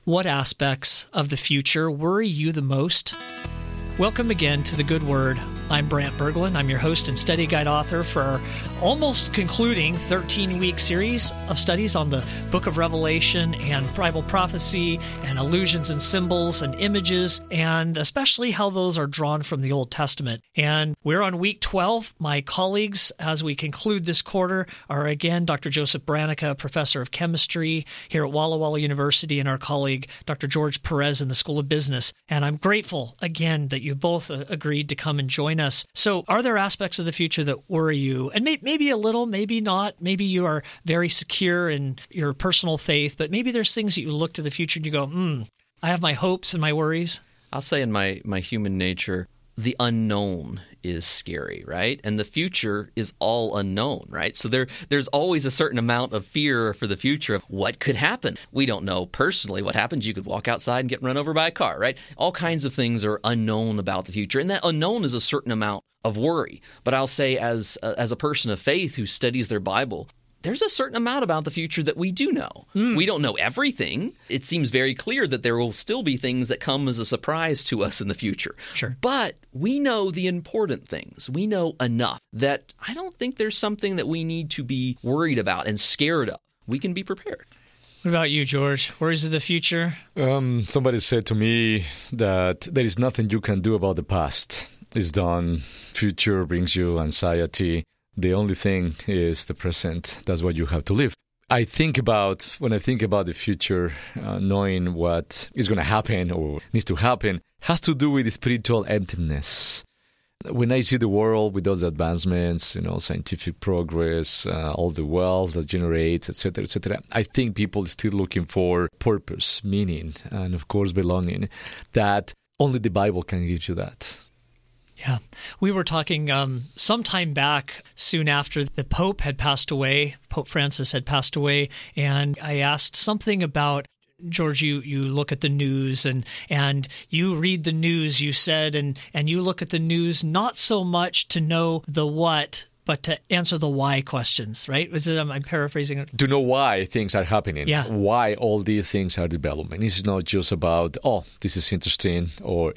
What aspects of the future worry you the most? Welcome again to The Good Word. I'm Brant Berglund. I'm your host and study guide author for our almost concluding 13-week series of studies on the book of Revelation and Bible prophecy and allusions and symbols and images, and especially how those are drawn from the Old Testament. And we're on week 12. My colleagues, as we conclude this quarter, are again Dr. Joseph Branica, professor of chemistry here at Walla Walla University, and our colleague, Dr. George Perez in the School of Business. And I'm grateful, again, that you both agreed to come and join us. So are there aspects of the future that worry you? And maybe a little, maybe not. Maybe you are very secure in your personal faith, but maybe there's things that you look to the future and you go, I have my hopes and my worries. I'll say in my human nature, the unknown is scary, right? And the future is all unknown, right? So there's always a certain amount of fear for the future of what could happen. We don't know personally what happens. You could walk outside and get run over by a car, right? All kinds of things are unknown about the future. And that unknown is a certain amount of worry. But I'll say as a person of faith who studies their Bible, there's a certain amount about the future that we do know. We don't know everything. It seems very clear that there will still be things that come as a surprise to us in the future. Sure. But we know the important things. We know enough that I don't think there's something that we need to be worried about and scared of. We can be prepared. What about you, George? Worries of the future? Somebody said to me that there is nothing you can do about the past. It's done. Future brings you anxiety. The only thing is the present. That's what you have to live. When I think about the future, knowing what is going to happen or needs to happen, has to do with spiritual emptiness. When I see the world with those advancements, scientific progress, all the wealth that generates, etc., I think people are still looking for purpose, meaning, and of course belonging. That only the Bible can give you that. Yeah. We were talking some time back, soon after the Pope had passed away, Pope Francis had passed away, and I asked something about, George, you look at the news and you read the news, you said, and you look at the news not so much to know the what, but to answer the why questions, right? I'm paraphrasing it. To know why things are happening, yeah. Why all these things are developing. It's not just about, this is interesting, or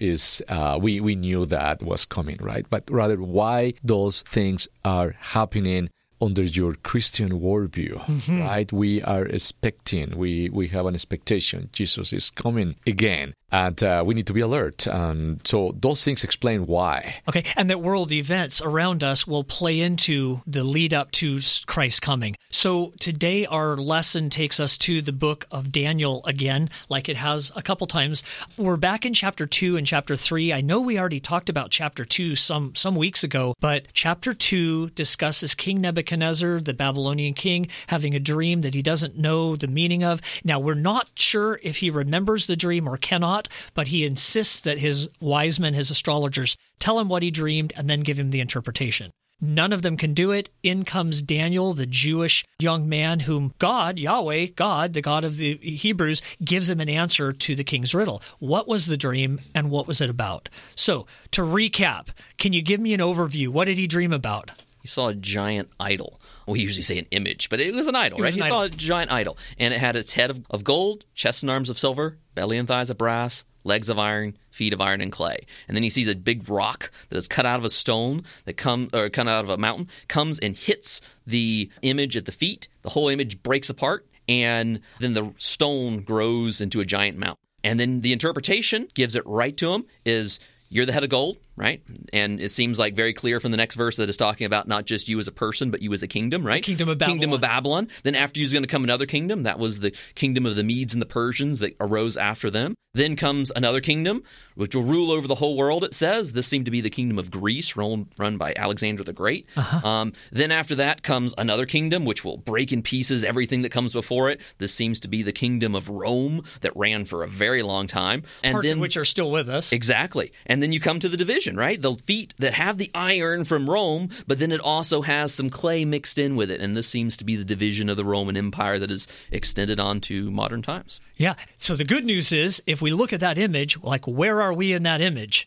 we knew that was coming, right? But rather why those things are happening under your Christian worldview, right? We are expecting, we have an expectation. Jesus is coming again. And we need to be alert. So those things explain why. Okay, and that world events around us will play into the lead up to Christ's coming. So today our lesson takes us to the book of Daniel again, like it has a couple times. We're back in chapter 2 and chapter 3. I know we already talked about chapter 2 some weeks ago, but chapter 2 discusses King Nebuchadnezzar, the Babylonian king, having a dream that he doesn't know the meaning of. Now, we're not sure if he remembers the dream or cannot, but he insists that his wise men, his astrologers, tell him what he dreamed and then give him the interpretation. None of them can do it. In comes Daniel, the Jewish young man whom God, Yahweh, God, the God of the Hebrews, gives him an answer to the king's riddle. What was the dream and what was it about? So, to recap, can you give me an overview? What did he dream about? He saw a giant idol. We usually say an image, but it was an idol, right? He saw a giant idol, and it had its head of gold, chest and arms of silver, belly and thighs of brass, legs of iron, feet of iron and clay. And then he sees a big rock that is cut out of a stone, cut out of a mountain, comes and hits the image at the feet. The whole image breaks apart, and then the stone grows into a giant mountain. And then the interpretation gives it right to him is, you're the head of gold, right? And it seems like very clear from the next verse that it's talking about not just you as a person, but you as a kingdom, right? The kingdom of Babylon. Kingdom of Babylon. Then after you is going to come another kingdom. That was the kingdom of the Medes and the Persians that arose after them. Then comes another kingdom, which will rule over the whole world, it says. This seemed to be the kingdom of Greece, run by Alexander the Great. Then after that comes another kingdom, which will break in pieces everything that comes before it. This seems to be the kingdom of Rome that ran for a very long time. Parts of which are still with us. Exactly. And then you come to the division, right? The feet that have the iron from Rome, but then it also has some clay mixed in with it. And this seems to be the division of the Roman Empire that is extended on to modern times. Yeah. So the good news is, if we look at that image, like, where are we in that image?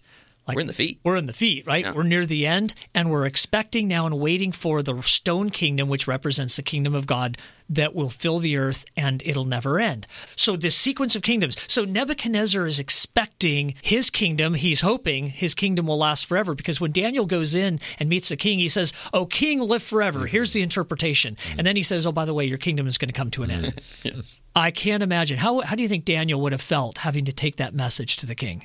We're in the feet. We're in the feet, right? Yeah. We're near the end, and we're expecting now and waiting for the stone kingdom, which represents the kingdom of God, that will fill the earth and it'll never end. So this sequence of kingdoms. So Nebuchadnezzar is expecting his kingdom. He's hoping his kingdom will last forever, because when Daniel goes in and meets the king, he says, "Oh, king, live forever." Here's the interpretation. And then he says, "Oh, by the way, your kingdom is going to come to an end." Yes. I can't imagine. How do you think Daniel would have felt having to take that message to the king?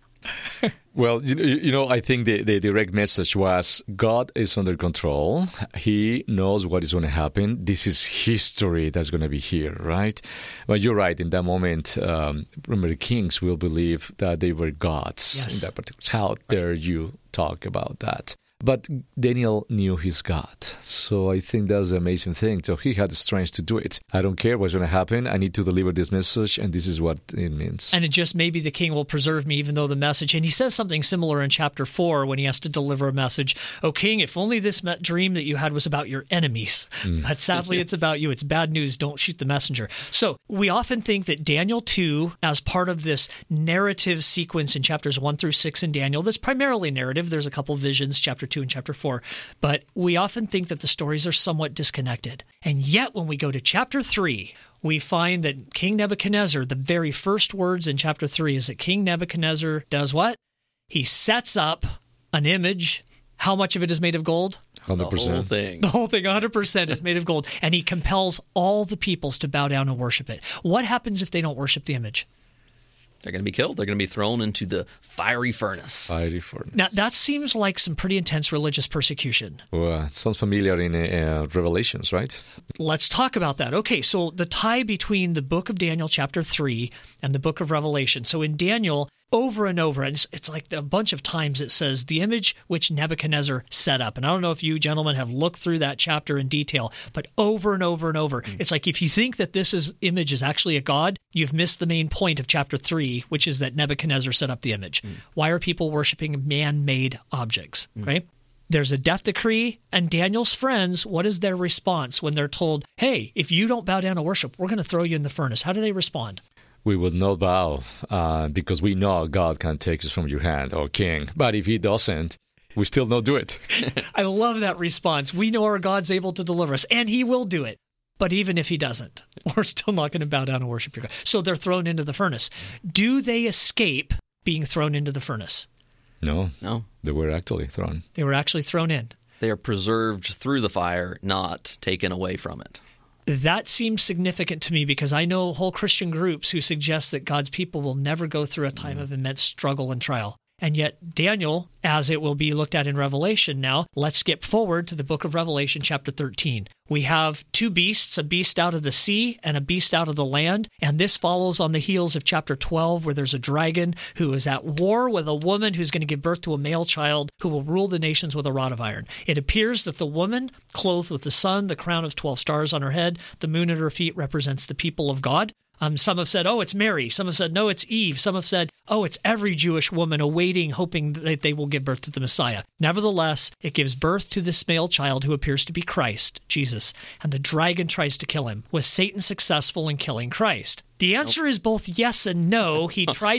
Well, I think the direct message was God is under control. He knows what is going to happen. This is history that's going to be here, right? But you're right. In that moment, remember, the kings will believe that they were gods. Yes. In that particular. How dare you talk about that? But Daniel knew his God. So I think that's the amazing thing. So he had the strength to do it. I don't care what's going to happen. I need to deliver this message, and this is what it means. And it just maybe the king will preserve me, even though the message. And he says something similar in chapter 4 when he has to deliver a message. "O king, if only this dream that you had was about your enemies. But sadly, it's about you. It's bad news. Don't shoot the messenger." So we often think that Daniel 2, as part of this narrative sequence in chapters 1 through 6 in Daniel, that's primarily narrative. There's a couple visions, chapter 2 and chapter 4. But we often think that the stories are somewhat disconnected. And yet when we go to chapter 3, we find that King Nebuchadnezzar, the very first words in chapter 3 is that King Nebuchadnezzar does what? He sets up an image. How much of it is made of gold? 100%. The whole thing. The whole thing, 100% is made of gold. And he compels all the peoples to bow down and worship it. What happens if they don't worship the image? They're going to be killed. They're going to be thrown into the fiery furnace. Fiery furnace. Now, that seems like some pretty intense religious persecution. Well, it sounds familiar in Revelations, right? Let's talk about that. Okay, so the tie between the book of Daniel chapter 3 and the book of Revelation. So in Daniel, over and over, and it's like a bunch of times it says the image which Nebuchadnezzar set up. And I don't know if you gentlemen have looked through that chapter in detail, but over and over and over, it's like if you think that image is actually a god, you've missed the main point of chapter 3, which is that Nebuchadnezzar set up the image. Why are people worshiping man-made objects, right? There's a death decree, and Daniel's friends, what is their response when they're told, "Hey, if you don't bow down and worship, we're going to throw you in the furnace"? How do they respond? We will not bow because we know God can take us from your hand, O king. But if he doesn't, we still not do it. I love that response. We know our God's able to deliver us, and he will do it. But even if he doesn't, we're still not going to bow down and worship your God. So they're thrown into the furnace. Do they escape being thrown into the furnace? No. No. They were actually thrown. They were actually thrown in. They are preserved through the fire, not taken away from it. That seems significant to me because I know whole Christian groups who suggest that God's people will never go through a time of immense struggle and trial. And yet Daniel, as it will be looked at in Revelation now, let's skip forward to the book of Revelation chapter 13. We have two beasts, a beast out of the sea and a beast out of the land. And this follows on the heels of chapter 12, where there's a dragon who is at war with a woman who's going to give birth to a male child who will rule the nations with a rod of iron. It appears that the woman, clothed with the sun, the crown of 12 stars on her head, the moon at her feet, represents the people of God. Some have said, oh, it's Mary. Some have said, no, it's Eve. Some have said, oh, it's every Jewish woman awaiting, hoping that they will give birth to the Messiah. Nevertheless, it gives birth to this male child who appears to be Christ, Jesus, and the dragon tries to kill him. Was Satan successful in killing Christ? The answer is both yes and no. He tried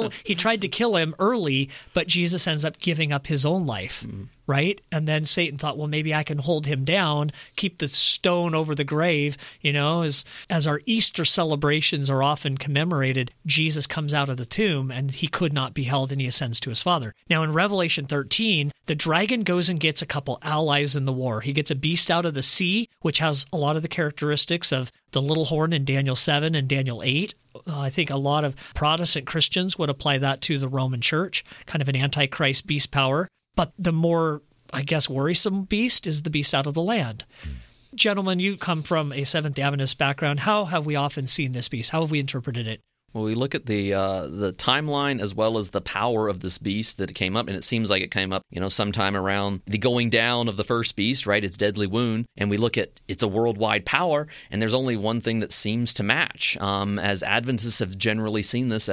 to kill him early, but Jesus ends up giving up his own life. Right? And then Satan thought, well, maybe I can hold him down, keep the stone over the grave. You know, as our Easter celebrations are often commemorated, Jesus comes out of the tomb and he could not be held and he ascends to his Father. Now in Revelation 13, the dragon goes and gets a couple allies in the war. He gets a beast out of the sea, which has a lot of the characteristics of the little horn in Daniel 7 and Daniel 8. I think a lot of Protestant Christians would apply that to the Roman Church, kind of an antichrist beast power. But the more, I guess, worrisome beast is the beast out of the land. Gentlemen, you come from a Seventh-day Adventist background. How have we often seen this beast? How have we interpreted it? Well, we look at the timeline as well as the power of this beast that it came up, and it seems like it came up, sometime around the going down of the first beast, right? Its deadly wound, and we look at it's a worldwide power, and there's only one thing that seems to match. As Adventists have generally seen this as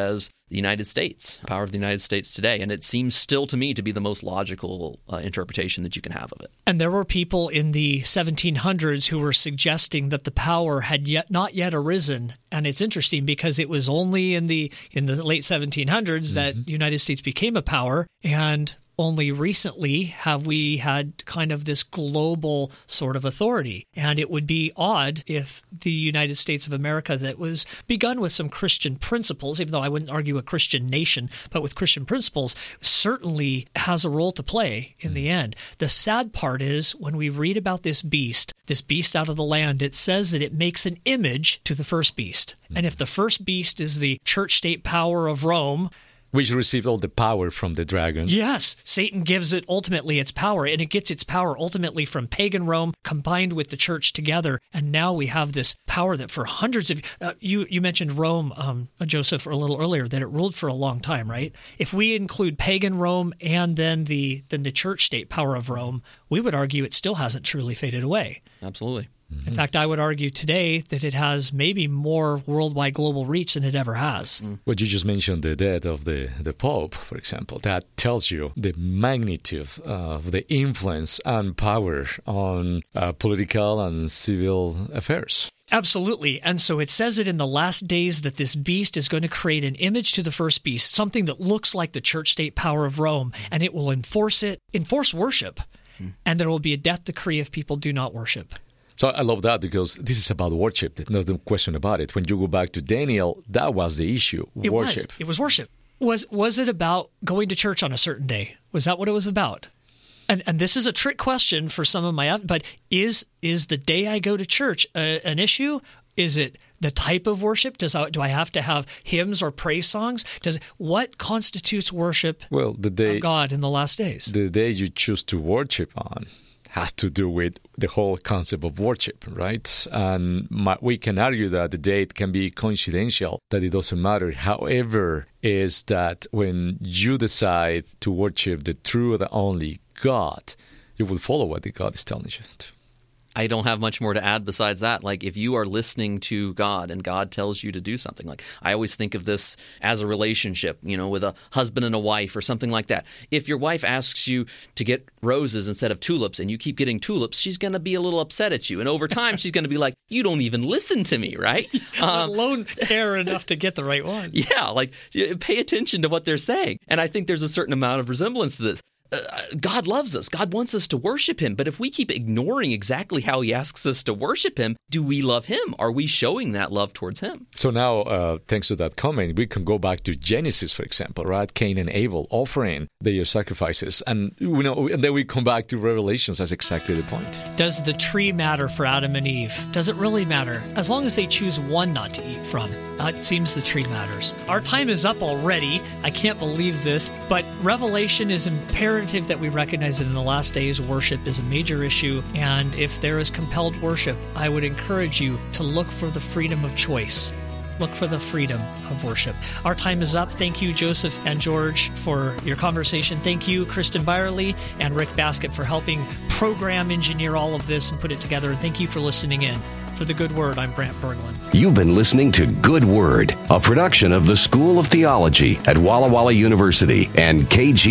the United States, power of the United States today. And it seems still to me to be the most logical interpretation that you can have of it. And there were people in the 1700s who were suggesting that the power had not yet arisen. And it's interesting because it was only in the late 1700s that the United States became a power, and only recently have we had kind of this global sort of authority. And it would be odd if the United States of America, that was begun with some Christian principles, even though I wouldn't argue a Christian nation, but with Christian principles, certainly has a role to play in the end. The sad part is when we read about this beast out of the land, it says that it makes an image to the first beast. And if the first beast is the church-state power of Rome, which received all the power from the dragon. Yes, Satan gives it ultimately its power, and it gets its power ultimately from pagan Rome combined with the church together. And now we have this power that for hundreds of you mentioned Rome, Joseph, a little earlier, that it ruled for a long time, right? If we include pagan Rome and then the church state power of Rome, we would argue it still hasn't truly faded away. Absolutely. In fact, I would argue today that it has maybe more worldwide global reach than it ever has. Well, you just mentioned the death of the Pope, for example. That tells you the magnitude of the influence and power on political and civil affairs. Absolutely. And so it says it in the last days that this beast is going to create an image to the first beast, something that looks like the church-state power of Rome, and it will enforce worship. And there will be a death decree if people do not worship. So I love that because this is about worship. There's no question about it. When you go back to Daniel, that was the issue, worship. It was worship. Was it about going to church on a certain day? Was that what it was about? And this is a trick question for some of but is the day I go to church an issue? Is it the type of worship? Do I have to have hymns or praise songs? What constitutes worship of God in the last days? The day you choose to worship on has to do with the whole concept of worship, right? And we can argue that the date can be coincidental, that it doesn't matter. However, is that when you decide to worship the true, the only God, you will follow what the God is telling you to. I don't have much more to add besides that. Like, if you are listening to God and God tells you to do something, like I always think of this as a relationship, with a husband and a wife or something like that. If your wife asks you to get roses instead of tulips and you keep getting tulips, she's going to be a little upset at you. And over time, she's going to be like, you don't even listen to me, right? Let alone care enough to get the right one. Yeah, like pay attention to what they're saying. And I think there's a certain amount of resemblance to this. God loves us. God wants us to worship him. But if we keep ignoring exactly how he asks us to worship him, do we love him? Are we showing that love towards him? So now, thanks to that comment, we can go back to Genesis, for example, right? Cain and Abel offering their sacrifices. And, and then we come back to Revelations. That's exactly the point. Does the tree matter for Adam and Eve? Does it really matter? As long as they choose one not to eat from, it seems the tree matters. Our time is up already. I can't believe this, but Revelation is imperative that we recognize that in the last days, worship is a major issue. And if there is compelled worship, I would encourage you to look for the freedom of choice. Look for the freedom of worship. Our time is up. Thank you, Joseph and George, for your conversation. Thank you, Kristen Byerly and Rick Baskett, for helping program engineer all of this and put it together. And thank you for listening in. For The Good Word, I'm Brant Berglund. You've been listening to Good Word, a production of the School of Theology at Walla Walla University and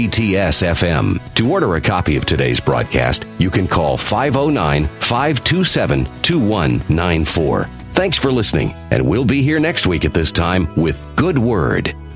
KGTS-FM. To order a copy of today's broadcast, you can call 509-527-2194. Thanks for listening, and we'll be here next week at this time with Good Word.